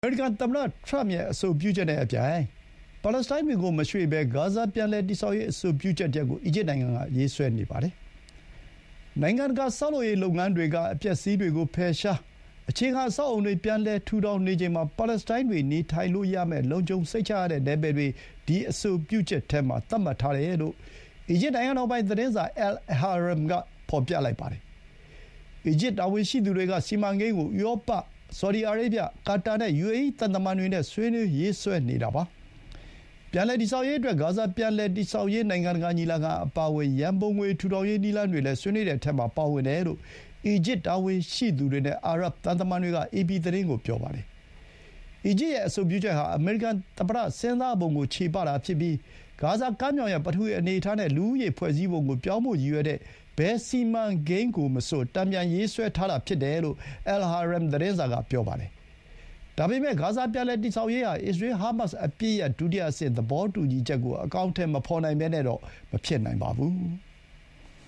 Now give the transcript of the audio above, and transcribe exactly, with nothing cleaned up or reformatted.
အမေရိကန်သမ္မတထရမ့်ရဲ့အဆိုပြုချက်နဲ့အပြိုင်ပါလက်စတိုင်းတွေကိုမရွှေ့ဘဲဂါဇာပြန်လည်တည်ဆောက်ရေးအဆိုပြုချက်တစ်ရပ်ကိုအီဂျစ်နိုင်ငံကရေးဆွဲနေပါတယ်။နိုင်ငံတကာဆောက်လုပ်ရေးလုပ်ငန်းတွေကအပျက်အစီးတွေကိုဖယ်ရှားအခြေခံအဆောက်အအုံတွေပြန်လည်ထူထောင်နေချိန်မှာပါလက်စတိုင်းတွေနေထိုင်လို့ရမယ့်လုံခြုံစိတ်ချရတဲ့နယ်ပယ်တွေဒီအဆိုပြုချက်ထဲမှာသတ်မှတ်ထားတယ်လို့အီဂျစ်နိုင်ငံတော်ပိုင်သတင်းစာ Al Ahram ကဖော်ပြလိုက်ပါတယ်။အီဂျစ်တာဝန်ရှိသူတွေကစီမံကိန်းကိုဥရောပ၊ဆော်ဒီအာရေဗျ၊ကာတာနဲ့ ယူအေအီ သံတမန်တွေနဲ့ဆွေးနွေးရေးဆွဲနေတာပါ။ပြန်လည်တည်ဆောက်ရေးအတွက်ဂါဇာပြန်လည်တည်ဆောက်ရေးနိုင်ငံတကာညီလာခံအပါအဝင်ရန်ပုံငွေထူထောင်ရေးနည်းလမ်းတွေလည်းဆွေးနွေးတဲ့အထက်မှာပါဝင်တယ်လို့အီဂျစ်တာဝန်ရှိသူတွေနဲ့အာရပ်သံတမန်တွေကအေပီသတင်းကိုပြောပါတယ်။အီဂျစ်ရဲ့အဆိုပြုချက်ဟာအမေရိကန်သမ္မတစဉ်းစားပုံကိုခြေပတာဖြစ်ပြီးဂါဇာကမ်းမြောင်ရဲ့ပထဝီအနေအထားနဲ့လူဦးရေဖွဲ့စည်းပုံကိုပြောင်းဖို့ရည်ရွယ်တဲ့ဘယ်စီမံကိန်းကိုမဆိုတန်ပြန်ရေးဆွဲထားတာဖြစ်တယ်လို့ Al Ahram သတင်းစာကပြောပါတယ်။ဒါပေမဲ့ဂါဇာပြန်လည်တည်ဆောက်ရေးဟာအစ္စရေး-ဟာမတ်စ်အပစ်ရပ်ဒုတိယအဆင့်သဘောတူညီချက်ကိုအကောင်အထည်မဖော်နိုင်ဘဲနဲ့တော့မဖြစ်နိုင်ပါဘူး။